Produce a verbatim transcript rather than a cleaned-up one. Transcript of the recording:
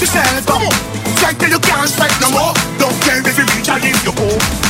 yourself. Come on, strike till you can't strike no more. Don't care if you reach or leave your home.